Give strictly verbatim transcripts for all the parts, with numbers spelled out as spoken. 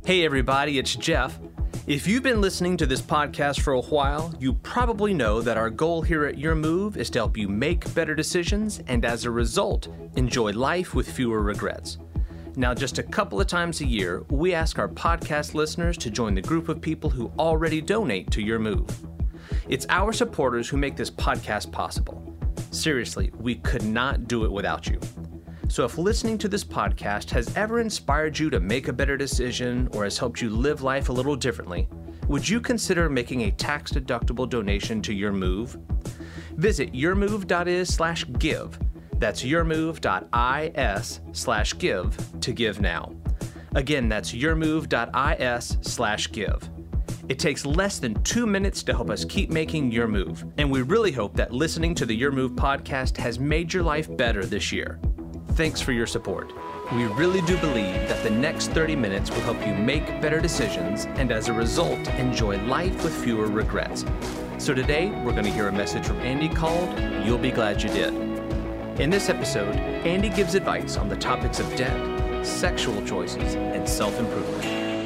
Hey everybody, it's Jeff. If you've been listening to this podcast for a while, you probably know that our goal here at Your Move is to help you make better decisions and as a result, enjoy life with fewer regrets. Now, just a couple of times a year, we ask our podcast listeners to join the group of people who already donate to Your Move. It's our supporters who make this podcast possible. Seriously, we could not do it without you. So if listening to this podcast has ever inspired you to make a better decision or has helped you live life a little differently, would you consider making a tax-deductible donation to Your Move? Visit yourmove.is slash give. That's yourmove.is slash give to give now. Again, that's yourmove.is slash give. It takes less than two minutes to help us keep making Your Move, and we really hope that listening to the Your Move podcast has made your life better this year. Thanks for your support. We really do believe that the next thirty minutes will help you make better decisions and as a result, enjoy life with fewer regrets. So today, we're going to hear a message from Andy called, You'll Be Glad You Did. In this episode, Andy gives advice on the topics of debt, sexual choices, and self-improvement.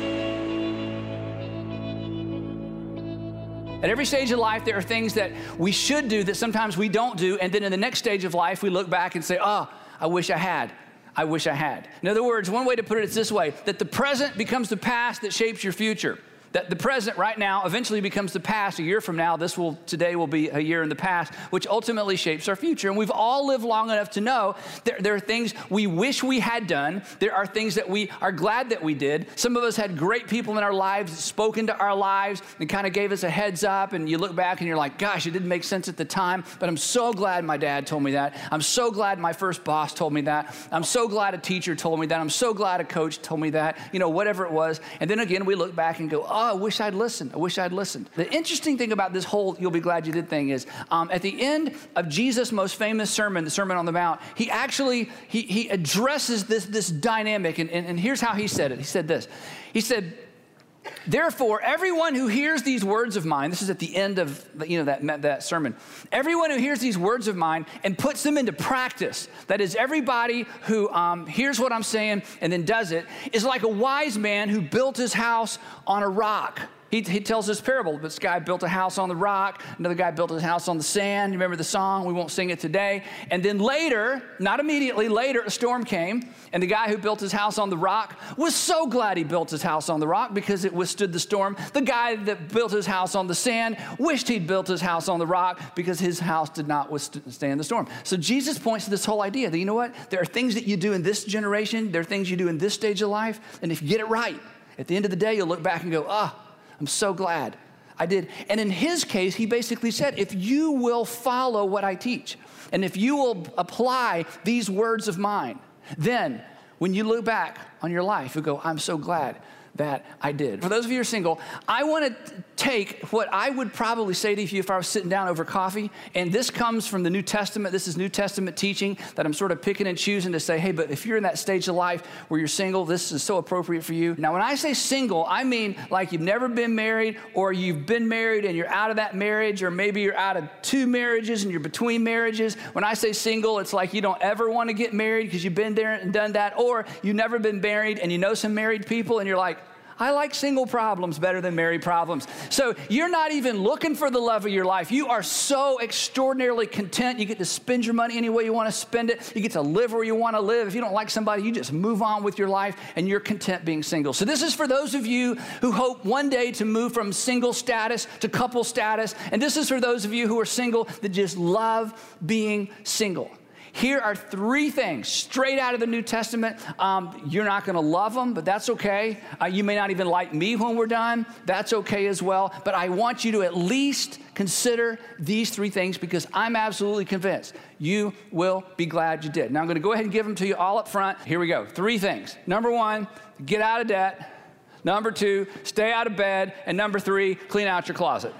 At every stage of life, there are things that we should do that sometimes we don't do, and then in the next stage of life, we look back and say, oh, I wish I had. I wish I had. In other words, one way to put it is this way, that the present becomes the past that shapes your future. That the present right now eventually becomes the past. A year from now, this will, today will be a year in the past, which ultimately shapes our future. And we've all lived long enough to know there, there are things we wish we had done. There are things that we are glad that we did. Some of us had great people in our lives that spoke into our lives and kind of gave us a heads up. And you look back and you're like, gosh, it didn't make sense at the time, but I'm so glad my dad told me that. I'm so glad my first boss told me that. I'm so glad a teacher told me that. I'm so glad a coach told me that, you know, whatever it was. And then again, we look back and go, oh, I wish I'd listened. I wish I'd listened. The interesting thing about this whole You'll Be Glad You Did thing is um, at the end of Jesus' most famous sermon, the Sermon on the Mount, he actually, he, he addresses this, this dynamic. And, and, and here's how he said it. He said this. He said, therefore, everyone who hears these words of mine, this is at the end of you know that, that sermon, everyone who hears these words of mine and puts them into practice, that is everybody who um, hears what I'm saying and then does it, is like a wise man who built his house on a rock. He, he tells this parable. This guy built a house on the rock. Another guy built his house on the sand. You remember the song? We won't sing it today. And then later, not immediately, later a storm came. And the guy who built his house on the rock was so glad he built his house on the rock because it withstood the storm. The guy that built his house on the sand wished he'd built his house on the rock because his house did not withstand the storm. So Jesus points to this whole idea that, you know what? There are things that you do in this generation. There are things you do in this stage of life. And if you get it right, at the end of the day, you'll look back and go, ah, I'm so glad I did. And in his case, he basically said, if you will follow what I teach, and if you will apply these words of mine, then when you look back on your life, you go, I'm so glad that I did. For those of you who are single, I want to take what I would probably say to you if I was sitting down over coffee, and this comes from the New Testament. This is New Testament teaching that I'm sort of picking and choosing to say, hey, but if you're in that stage of life where you're single, this is so appropriate for you. Now, when I say single, I mean like you've never been married, or you've been married and you're out of that marriage, or maybe you're out of two marriages and you're between marriages. When I say single, it's like you don't ever want to get married because you've been there and done that, or you've never been married and you know some married people and you're like, I like single problems better than married problems. So you're not even looking for the love of your life. You are so extraordinarily content. You get to spend your money any way you want to spend it. You get to live where you want to live. If you don't like somebody, you just move on with your life and you're content being single. So this is for those of you who hope one day to move from single status to couple status. And this is for those of you who are single that just love being single. Here are three things straight out of the New Testament. Um, you're not going to love them, but that's okay. Uh, you may not even like me when we're done. That's okay as well. But I want you to at least consider these three things because I'm absolutely convinced you will be glad you did. Now, I'm going to go ahead and give them to you all up front. Here we go. Three things. Number one, get out of debt. Number two, stay out of bed. And number three, clean out your closet.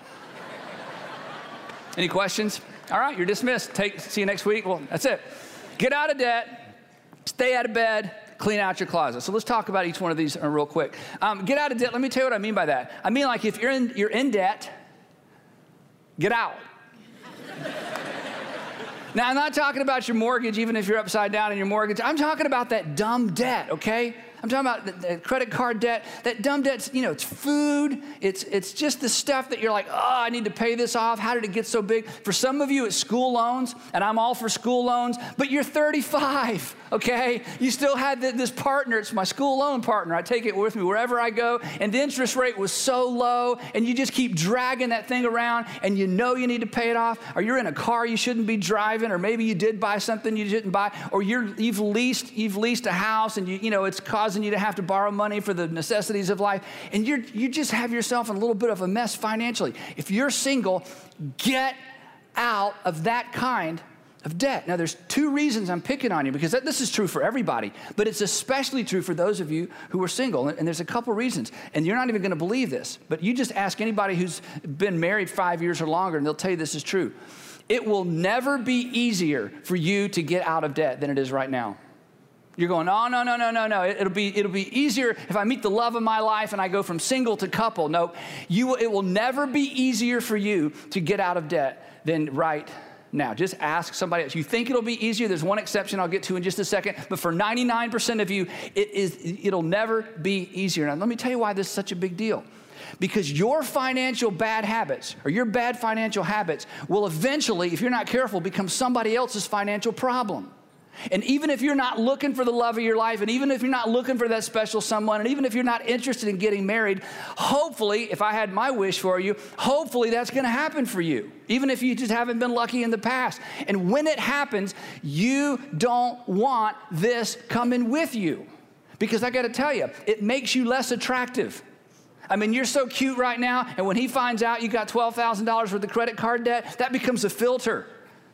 Any questions? All right, you're dismissed. Take, see you next week. Well, that's it. Get out of debt, stay out of bed, clean out your closet. So let's talk about each one of these uh, real quick. Um, get out of debt. Let me tell you what I mean by that. I mean, like if you're in, you're in debt, get out. Now, I'm not talking about your mortgage, even if you're upside down in your mortgage. I'm talking about that dumb debt, okay? I'm talking about the, the credit card debt. That dumb debt's, you know, it's food. It's, it's just the stuff that you're like, oh, I need to pay this off. How did it get so big? For some of you, it's school loans, and I'm all for school loans, but you're thirty-five, okay? You still had the, this partner. It's my school loan partner. I take it with me wherever I go, and the interest rate was so low, and you just keep dragging that thing around, and you know you need to pay it off, or you're in a car you shouldn't be driving, or maybe you did buy something you didn't buy, or you're, you've leased, you've leased a house, and you, you know, it's causing you to have to borrow money for the necessities of life, and you're, you just have yourself in a little bit of a mess financially. If you're single, get out of that kind of debt. Now, there's two reasons I'm picking on you, because that, this is true for everybody, but it's especially true for those of you who are single, and, and there's a couple reasons, and you're not even going to believe this, but you just ask anybody who's been married five years or longer, and they'll tell you this is true. It will never be easier for you to get out of debt than it is right now. You're going, oh, no, no, no, no, no. It, it'll be, it'll be easier if I meet the love of my life and I go from single to couple. No, you will, it will never be easier for you to get out of debt than right now. Just ask somebody else. You think it'll be easier. There's one exception I'll get to in just a second. But for ninety-nine percent of you, it is, it'll never be easier. Now, let me tell you why this is such a big deal. Because your financial bad habits, or your bad financial habits, will eventually, if you're not careful, become somebody else's financial problem. And even if you're not looking for the love of your life, and even if you're not looking for that special someone, and even if you're not interested in getting married, hopefully, if I had my wish for you, hopefully that's going to happen for you, even if you just haven't been lucky in the past. And when it happens, you don't want this coming with you. Because I got to tell you, it makes you less attractive. I mean, you're so cute right now, and when he finds out you got twelve thousand dollars worth of credit card debt, that becomes a filter.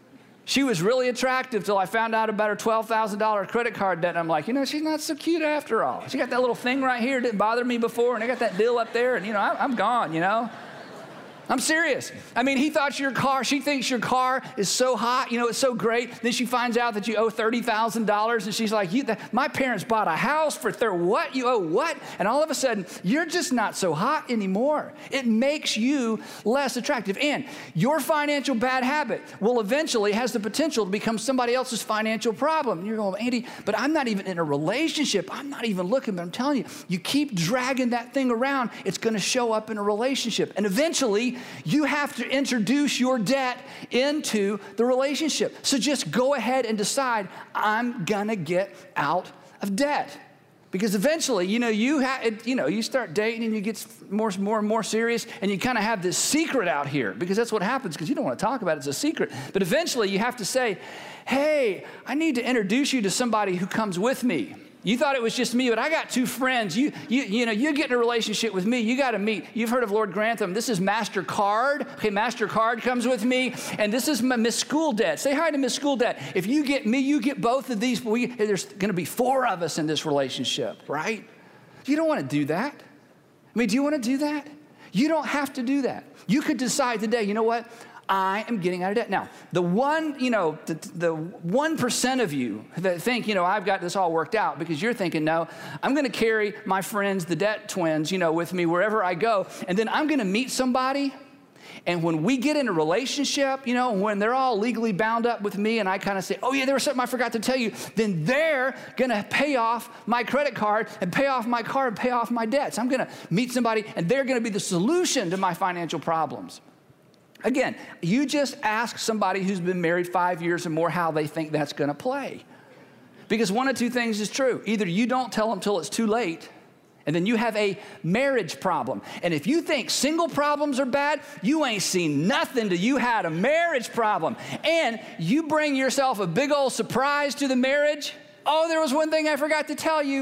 She was really attractive till I found out about her twelve thousand dollars credit card debt, and I'm like, you know, she's not so cute after all. She got that little thing right here, didn't bother me before, and I got that deal up there, and, you know, I'm gone, you know. I'm serious. I mean, he thought your car, she thinks your car is so hot, you know, it's so great. Then she finds out that you owe thirty thousand dollars, and she's like, you, that, my parents bought a house for thir- what? You owe what? And all of a sudden, you're just not so hot anymore. It makes you less attractive. And your financial bad habit will eventually, has the potential to become somebody else's financial problem. And you're going, Andy, but I'm not even in a relationship. I'm not even looking, but I'm telling you, you keep dragging that thing around, it's going to show up in a relationship. And eventually, you have to introduce your debt into the relationship. So just go ahead and decide, I'm gonna get out of debt. Because eventually, you know, you have, you know, you start dating and you get more, more and more serious, and you kind of have this secret out here, because that's what happens, because you don't want to talk about it, it's a secret. But eventually you have to say, hey, I need to introduce you to somebody who comes with me. You thought it was just me, but I got two friends. You, you, you know, you get in a relationship with me, you got to meet. You've heard of Lord Grantham. This is MasterCard. Okay, MasterCard comes with me, and this is Miss School Debt. Say hi to Miss School Debt. If you get me, you get both of these. We, there's going to be four of us in this relationship, right? You don't want to do that. I mean, do you want to do that? You don't have to do that. You could decide today, you know what? I am getting out of debt. Now, the one, you know, the, the one percent of you that think, you know, I've got this all worked out, because you're thinking, no, I'm going to carry my friends, the debt twins, you know, with me wherever I go, and then I'm going to meet somebody, and when we get in a relationship, you know, when they're all legally bound up with me, and I kind of say, oh yeah, there was something I forgot to tell you, then they're going to pay off my credit card and pay off my car and pay off my debts. I'm going to meet somebody, and they're going to be the solution to my financial problems. Again, you just ask somebody who's been married five years or more how they think that's going to play. Because one of two things is true. Either you don't tell them till it's too late, and then you have a marriage problem. And if you think single problems are bad, you ain't seen nothing till you had a marriage problem. And you bring yourself a big old surprise to the marriage. Oh, there was one thing I forgot to tell you.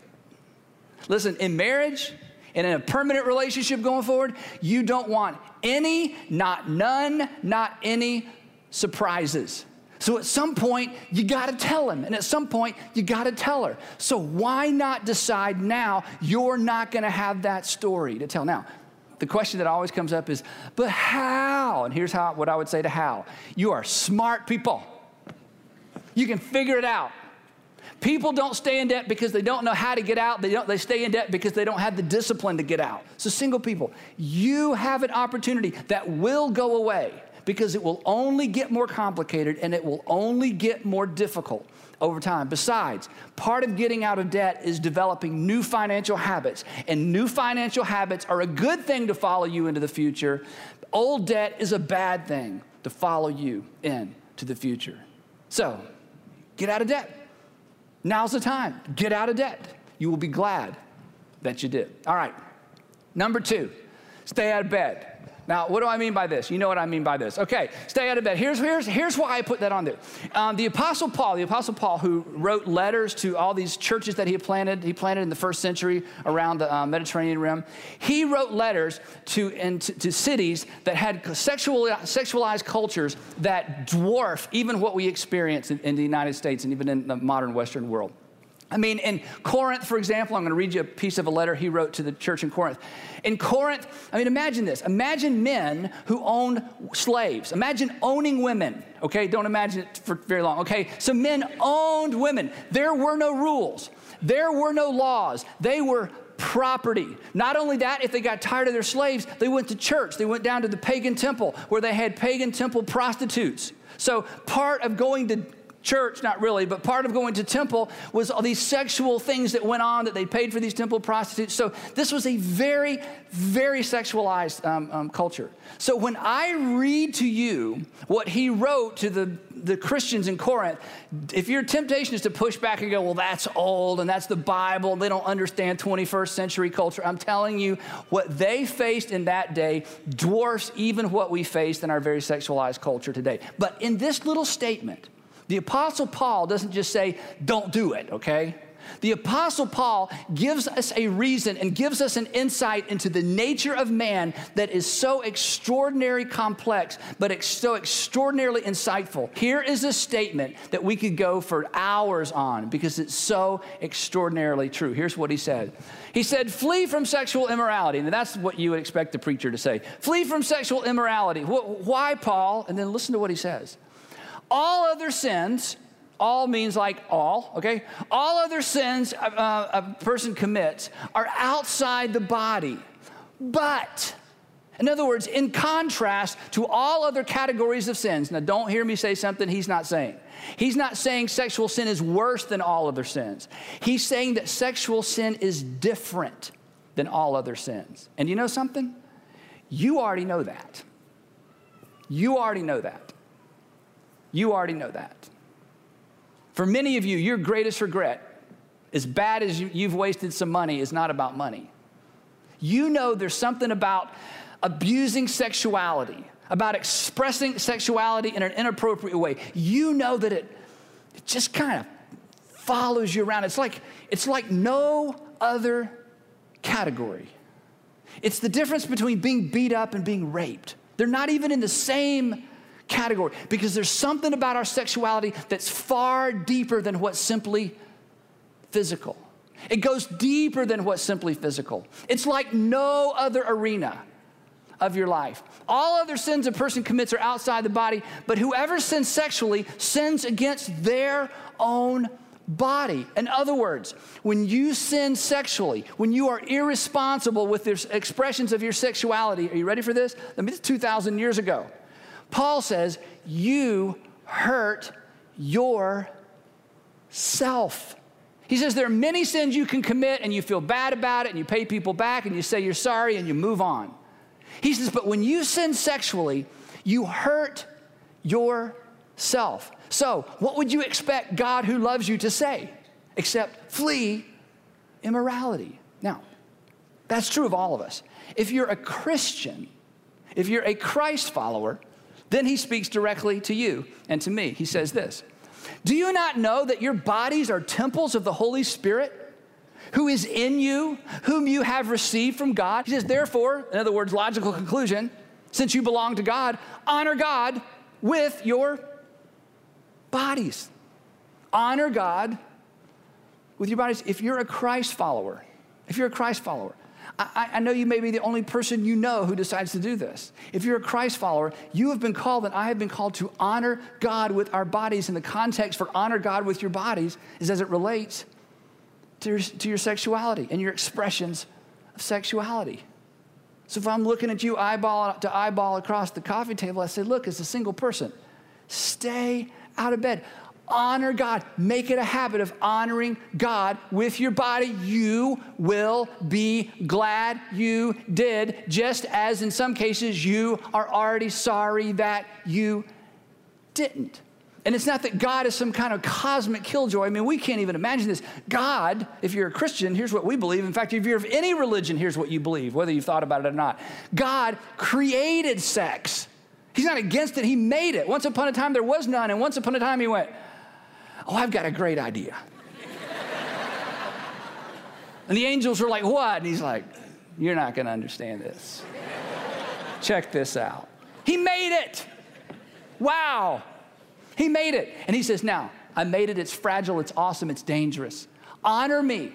Listen, in marriage, and in a permanent relationship going forward, you don't want any, not none, not any surprises. So at some point, you got to tell him. And at some point, you got to tell her. So why not decide now you're not going to have that story to tell? Now, the question that always comes up is, but how? And here's how what I would say to how. You are smart people. You can figure it out. People don't stay in debt because they don't know how to get out. They don't, they stay in debt because they don't have the discipline to get out. So single people, you have an opportunity that will go away, because it will only get more complicated and it will only get more difficult over time. Besides, part of getting out of debt is developing new financial habits. And new financial habits are a good thing to follow you into the future. Old debt is a bad thing to follow you into the future. So, get out of debt. Now's the time. Get out of debt. You will be glad that you did. All right. Number two, stay out of bed. Now, what do I mean by this? You know what I mean by this. Okay, stay out of bed. Here's, here's, here's why I put that on there. Um, the Apostle Paul, the Apostle Paul, who wrote letters to all these churches that he had planted, he planted in the first century around the uh, Mediterranean rim. He wrote letters to, and to, to cities that had sexual, sexualized cultures that dwarf even what we experience in, in the United States and even in the modern Western world. I mean, in Corinth, for example, I'm going to read you a piece of a letter he wrote to the church in Corinth. In Corinth, I mean, imagine this. Imagine men who owned slaves. Imagine owning women, okay? Don't imagine it for very long, okay? So men owned women. There were no rules. There were no laws. They were property. Not only that, if they got tired of their slaves, they went to church. They went down to the pagan temple where they had pagan temple prostitutes. So part of going to church, not really, but part of going to temple was all these sexual things that went on that they paid for these temple prostitutes. So this was a very, very sexualized um, um, culture. So when I read to you what he wrote to the, the Christians in Corinth, if your temptation is to push back and go, well, that's old and that's the Bible, they don't understand twenty-first century culture, I'm telling you, what they faced in that day dwarfs even what we faced in our very sexualized culture today. But in this little statement, the Apostle Paul doesn't just say, don't do it, okay? The Apostle Paul gives us a reason and gives us an insight into the nature of man that is so extraordinarily complex, but ex- so extraordinarily insightful. Here is a statement that we could go for hours on because it's so extraordinarily true. Here's what he said. He said, flee from sexual immorality. And that's what you would expect the preacher to say. Flee from sexual immorality. Wh- why, Paul? And then listen to what he says. All other sins, all means like all, okay? All other sins a, a person commits are outside the body. But, in other words, in contrast to all other categories of sins, now don't hear me say something he's not saying. He's not saying sexual sin is worse than all other sins. He's saying that sexual sin is different than all other sins. And you know something? You already know that. You already know that. You already know that. For many of you, your greatest regret, as bad as you, you've wasted some money, is not about money. You know there's something about abusing sexuality, about expressing sexuality in an inappropriate way. You know that it, it just kind of follows you around. It's like, it's like no other category. It's the difference between being beat up and being raped. They're not even in the same category, because there's something about our sexuality that's far deeper than what's simply physical. It goes deeper than what's simply physical. It's like no other arena of your life. All other sins a person commits are outside the body, but whoever sins sexually sins against their own body. In other words, when you sin sexually, when you are irresponsible with the expressions of your sexuality, are you ready for this? I mean, it's two thousand years ago. Paul says, you hurt yourself. He says there are many sins you can commit and you feel bad about it and you pay people back and you say you're sorry and you move on. He says, but when you sin sexually, you hurt yourself. So what would you expect God who loves you to say? Except flee immorality. Now, that's true of all of us. If you're a Christian, if you're a Christ follower, then he speaks directly to you and to me. He says this, do you not know that your bodies are temples of the Holy Spirit who is in you, whom you have received from God? He says, therefore, in other words, logical conclusion, since you belong to God, honor God with your bodies. Honor God with your bodies. If you're a Christ follower, if you're a Christ follower, I, I know you may be the only person you know who decides to do this. If you're a Christ follower, you have been called and I have been called to honor God with our bodies. And the context for honor God with your bodies is as it relates to your, to your sexuality and your expressions of sexuality. So if I'm looking at you eyeball to eyeball across the coffee table, I say, look, as a single person, stay out of bed. Honor God. Make it a habit of honoring God with your body. You will be glad you did, just as in some cases you are already sorry that you didn't. And it's not that God is some kind of cosmic killjoy. I mean, we can't even imagine this. God, if you're a Christian, here's what we believe. In fact, if you're of any religion, here's what you believe, whether you've thought about it or not. God created sex. He's not against it. He made it. Once upon a time, there was none. And once upon a time, he went, oh, I've got a great idea. And the angels were like, what? And he's like, you're not going to understand this. Check this out. He made it. Wow. He made it. And he says, now, I made it. It's fragile. It's awesome. It's dangerous. Honor me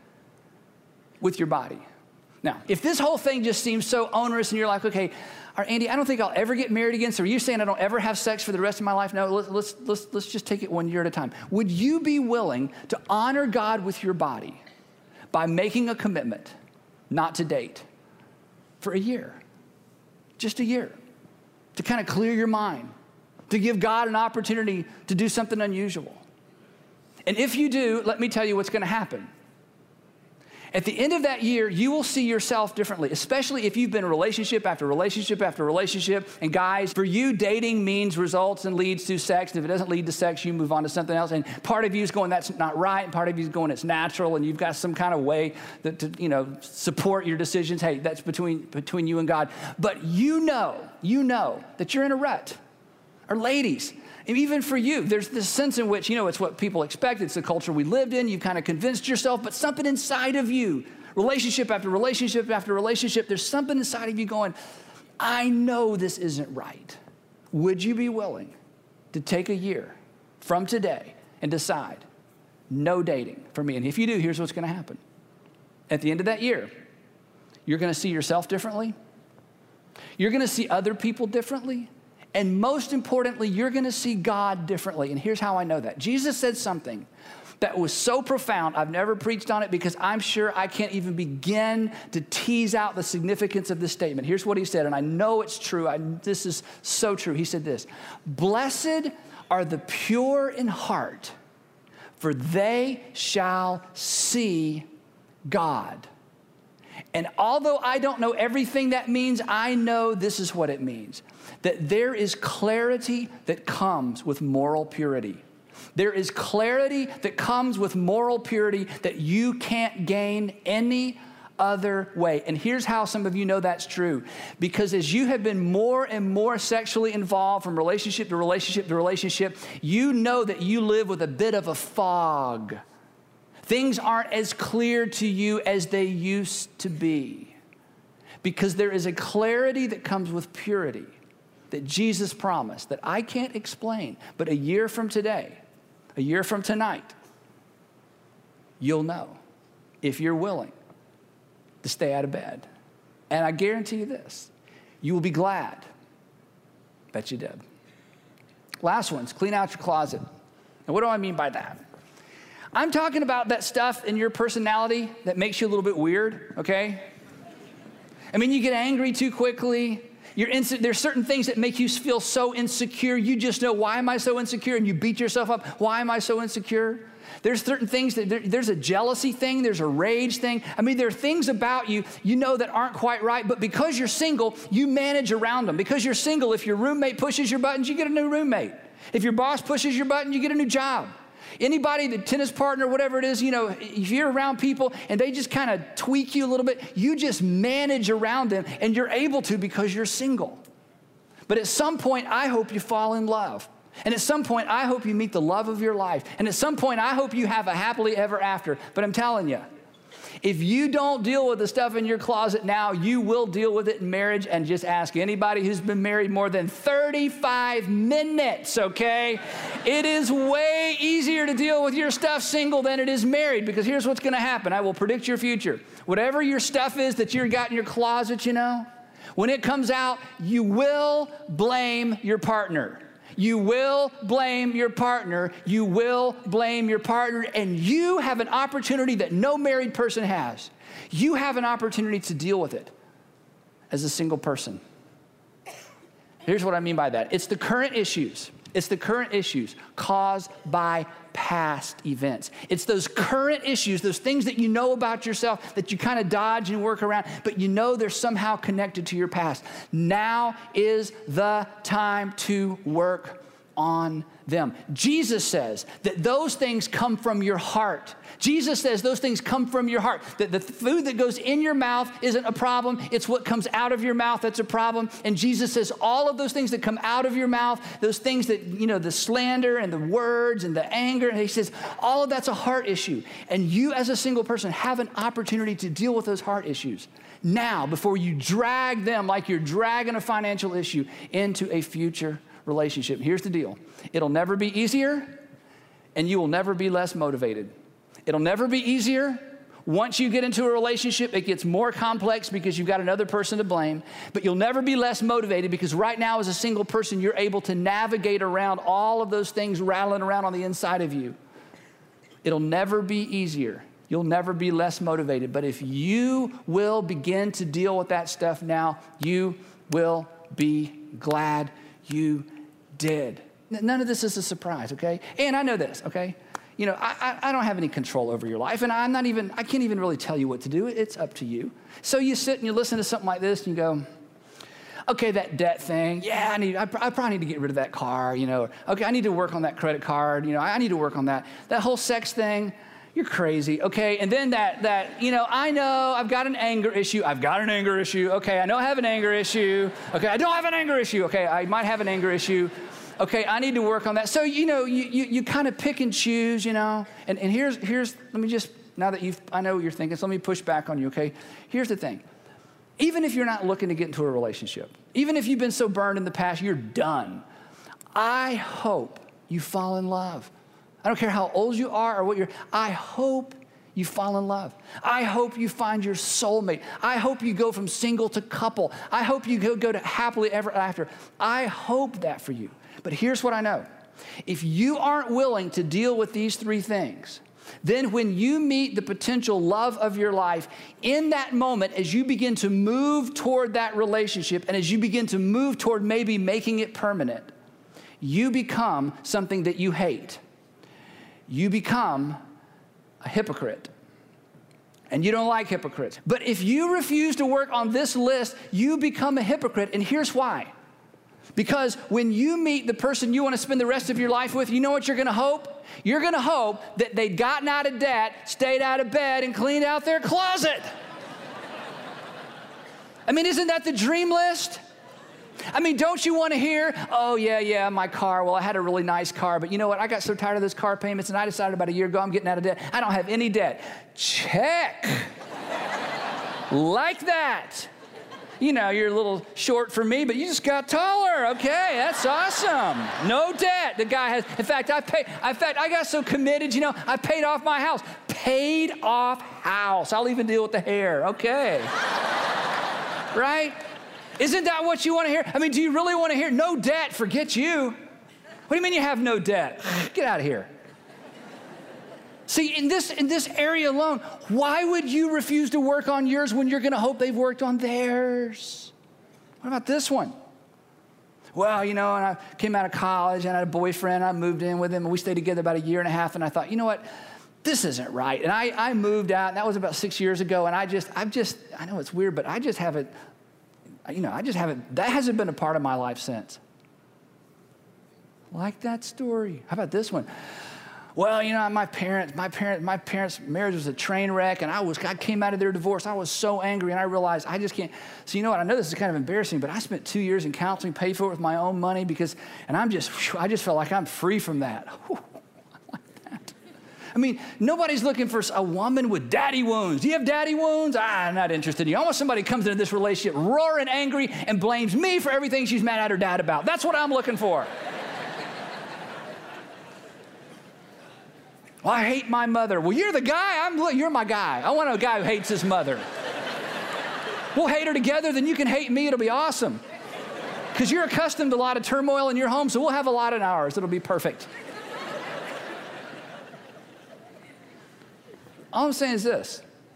with your body. Now, if this whole thing just seems so onerous and you're like, okay, or Andy, I don't think I'll ever get married again. So are you saying I don't ever have sex for the rest of my life? No, let's, let's, let's, let's just take it one year at a time. Would you be willing to honor God with your body by making a commitment not to date for a year? Just a year. To kind of clear your mind. To give God an opportunity to do something unusual. And if you do, let me tell you what's going to happen. At the end of that year, you will see yourself differently, especially if you've been relationship after relationship after relationship. And guys, for you, dating means results and leads to sex. And if it doesn't lead to sex, you move on to something else. And part of you is going, that's not right. And part of you is going, it's natural. And you've got some kind of way that to, you know, support your decisions. Hey, that's between, between you and God. But you know, you know that you're in a rut. Or ladies, and even for you, there's this sense in which, you know, it's what people expect. It's the culture we lived in. You've kind of convinced yourself, but something inside of you, relationship after relationship after relationship, there's something inside of you going, I know this isn't right. Would you be willing to take a year from today and decide, no dating for me? And if you do, here's what's going to happen. At the end of that year, you're going to see yourself differently. You're going to see other people differently. And most importantly, you're going to see God differently. And here's how I know that. Jesus said something that was so profound. I've never preached on it because I'm sure I can't even begin to tease out the significance of this statement. Here's what he said, and I know it's true. I, this is so true. He said this, blessed are the pure in heart, for they shall see God. And although I don't know everything that means, I know this is what it means. That there is clarity that comes with moral purity. There is clarity that comes with moral purity that you can't gain any other way. And here's how some of you know that's true. Because as you have been more and more sexually involved from relationship to relationship to relationship, you know that you live with a bit of a fog. Things aren't as clear to you as they used to be. Because there is a clarity that comes with purity that Jesus promised that I can't explain. But a year from today, a year from tonight, you'll know if you're willing to stay out of bed. And I guarantee you this, you will be glad that you did. Last one's clean out your closet. And what do I mean by that? I'm talking about that stuff in your personality that makes you a little bit weird, okay? I mean, you get angry too quickly. You're inse- there's certain things that make you feel so insecure. You just know, why am I so insecure? And you beat yourself up. Why am I so insecure? There's certain things that there, there's a jealousy thing. There's a rage thing. I mean, there are things about you, you know, that aren't quite right. But because you're single, you manage around them. Because you're single, if your roommate pushes your buttons, you get a new roommate. If your boss pushes your button, you get a new job. Anybody, the tennis partner, whatever it is, you know, if you're around people and they just kind of tweak you a little bit, you just manage around them, and you're able to because you're single. But at some point, I hope you fall in love. And at some point, I hope you meet the love of your life. And at some point, I hope you have a happily ever after. But I'm telling you, if you don't deal with the stuff in your closet now, you will deal with it in marriage. And just ask anybody who's been married more than thirty-five minutes, okay? It is way easier to deal with your stuff single than it is married, because here's what's going to happen. I will predict your future. Whatever your stuff is that you've got in your closet, you know, when it comes out, you will blame your partner. You will blame your partner. You will blame your partner. And you have an opportunity that no married person has. You have an opportunity to deal with it as a single person. Here's what I mean by that. It's the current issues It's the current issues caused by past events. It's those current issues, those things that you know about yourself that you kind of dodge and work around, but you know they're somehow connected to your past. Now is the time to work on them. Jesus says that those things come from your heart. Jesus says those things come from your heart. That the food that goes in your mouth isn't a problem. It's what comes out of your mouth that's a problem. And Jesus says all of those things that come out of your mouth, those things that, you know, the slander and the words and the anger, and he says all of that's a heart issue. And you as a single person have an opportunity to deal with those heart issues now before you drag them like you're dragging a financial issue into a future relationship. Here's the deal. It'll never be easier, and you will never be less motivated. It'll never be easier. Once you get into a relationship, it gets more complex because you've got another person to blame, but you'll never be less motivated because right now as a single person, you're able to navigate around all of those things rattling around on the inside of you. It'll never be easier. You'll never be less motivated, but if you will begin to deal with that stuff now, you will be glad you did. None of this is a surprise, okay? And I know this, okay? You know, I, I, I don't have any control over your life, and I'm not even, I can't even really tell you what to do. It's up to you. So you sit and you listen to something like this, and you go, okay, that debt thing, yeah, I need, I, I probably need to get rid of that car, you know. Okay, I need to work on that credit card, you know, I, I need to work on that. That whole sex thing, you're crazy, okay? And then that, that, you know, I know I've got an anger issue. I've got an anger issue. Okay, I know I have an anger issue. Okay, I don't have an anger issue. Okay, I might have an anger issue. Okay, I need to work on that. So, you know, you, you, you kind of pick and choose, you know. And, and here's, here's, let me just, now that you've, I know what you're thinking, so let me push back on you, okay? Here's the thing. Even if you're not looking to get into a relationship, even if you've been so burned in the past, you're done. I hope you fall in love. I don't care how old you are or what you're, I hope you fall in love. I hope you find your soulmate. I hope you go from single to couple. I hope you go, go to happily ever after. I hope that for you. But here's what I know. If you aren't willing to deal with these three things, then when you meet the potential love of your life, in that moment, as you begin to move toward that relationship and as you begin to move toward maybe making it permanent, you become something that you hate. You become a hypocrite. And you don't like hypocrites. But if you refuse to work on this list, you become a hypocrite. And here's why. Because when you meet the person you want to spend the rest of your life with, you know what you're going to hope? You're going to hope that they'd gotten out of debt, stayed out of bed, and cleaned out their closet. I mean, isn't that the dream list? I mean, don't you want to hear, oh, yeah, yeah, my car, well, I had a really nice car, but you know what? I got so tired of those car payments, and I decided about a year ago I'm getting out of debt. I don't have any debt. Check. Like that. You know, you're a little short for me, but you just got taller. Okay, that's awesome. No debt. The guy has, in fact, I paid, in fact, I got so committed, you know, I paid off my house. Paid off house. I'll even deal with the hair. Okay. Right? Isn't that what you want to hear? I mean, do you really want to hear no debt? Forget you. What do you mean you have no debt? Get out of here. See, in this, in this area alone, why would you refuse to work on yours when you're going to hope they've worked on theirs? What about this one? Well, you know, and I came out of college and I had a boyfriend. I moved in with him and we stayed together about a year and a half. And I thought, you know what? This isn't right. And I, I moved out, and that was about six years ago. And I just, I've just, I know it's weird, but I just haven't, you know, I just haven't, that hasn't been a part of my life since. Like that story. How about this one? Well, you know, my parents, my parents, my parents' marriage was a train wreck, and I was, I came out of their divorce. I was so angry, and I realized I just can't. So you know what? I know this is kind of embarrassing, but I spent two years in counseling, paid for it with my own money, because, and I'm just, I just felt like I'm free from that. Whew, I like that. I mean, nobody's looking for a woman with daddy wounds. Do you have daddy wounds? Ah, I'm not interested in you. Almost somebody comes into this relationship roaring angry and blames me for everything she's mad at her dad about. That's what I'm looking for. Well, I hate my mother. Well, you're the guy. I'm, you're my guy. I want a guy who hates his mother. We'll hate her together, then you can hate me. It'll be awesome. Because you're accustomed to a lot of turmoil in your home, so we'll have a lot in ours. It'll be perfect. All I'm saying is this.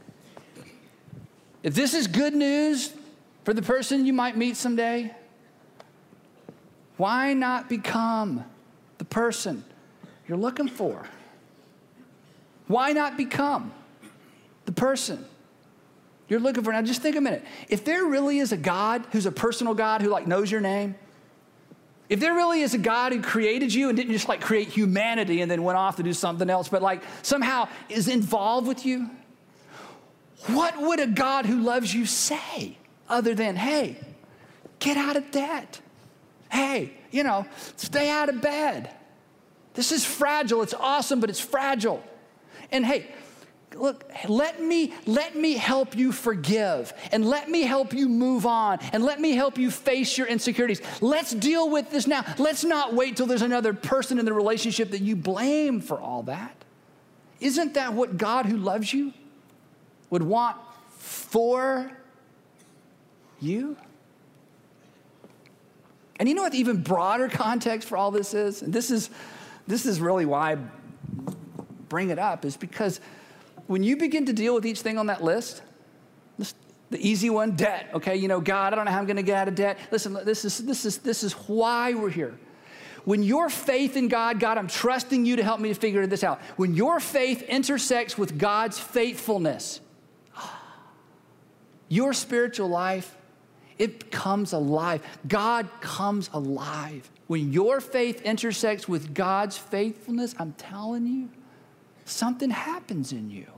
If this is good news for the person you might meet someday, why not become the person you're looking for? Why not become the person you're looking for? Now, just think a minute. If there really is a God who's a personal God who like knows your name, if there really is a God who created you and didn't just like create humanity and then went off to do something else, but like somehow is involved with you, what would a God who loves you say other than, hey, get out of debt? Hey, you know, stay out of bed. This is fragile. It's awesome, but it's fragile. And hey, look, let me, let me help you forgive, and let me help you move on, and let me help you face your insecurities. Let's deal with this now. Let's not wait till there's another person in the relationship that you blame for all that. Isn't that what God who loves you would want for you? And you know what the even broader context for all this is? And this is, this is really why I bring it up, is because when you begin to deal with each thing on that list, this, the easy one, debt, okay? You know, God, I don't know how I'm going to get out of debt. Listen, this is, this is, this is why we're here. When your faith in God, God, I'm trusting you to help me to figure this out. When your faith intersects with God's faithfulness, your spiritual life, it comes alive. God comes alive. When your faith intersects with God's faithfulness, I'm telling you, something happens in you.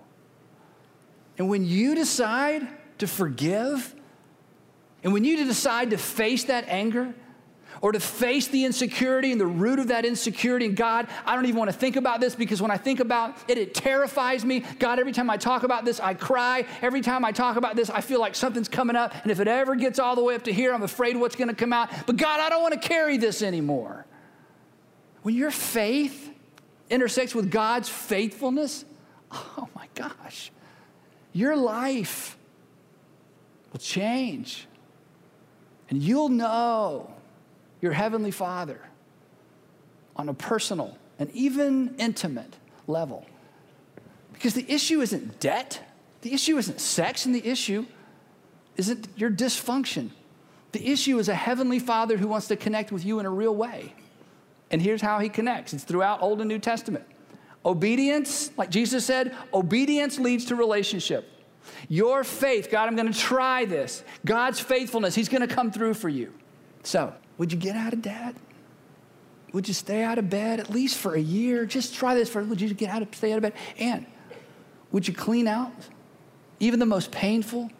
And when you decide to forgive, and when you decide to face that anger, or to face the insecurity and the root of that insecurity, and God, I don't even want to think about this, because when I think about it, it terrifies me. God, every time I talk about this, I cry. Every time I talk about this, I feel like something's coming up, and if it ever gets all the way up to here, I'm afraid what's going to come out. But God, I don't want to carry this anymore. When your faith intersects with God's faithfulness, oh my gosh, your life will change. And you'll know your Heavenly Father on a personal and even intimate level. Because the issue isn't debt. The issue isn't sex, and the issue isn't your dysfunction. The issue is a Heavenly Father who wants to connect with you in a real way. And here's how he connects. It's throughout Old and New Testament. Obedience, like Jesus said, obedience leads to relationship. Your faith, God, I'm going to try this. God's faithfulness, he's going to come through for you. So, would you get out of debt? Would you stay out of bed at least for a year? Just try this for, would you get out of, stay out of bed? And would you clean out even the most painful,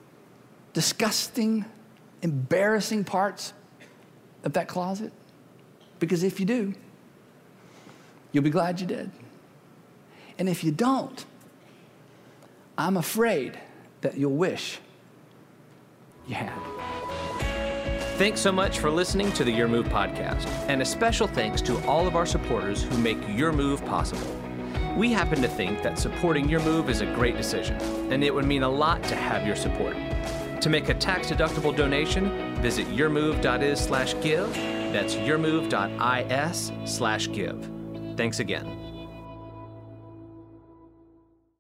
disgusting, embarrassing parts of that closet? Because if you do, you'll be glad you did. And if you don't, I'm afraid that you'll wish you had. Thanks so much for listening to the Your Move podcast, and a special thanks to all of our supporters who make Your Move possible. We happen to think that supporting Your Move is a great decision, and it would mean a lot to have your support. To make a tax-deductible donation, visit yourmove.is slash give. That's yourmove.is slash give. Thanks again.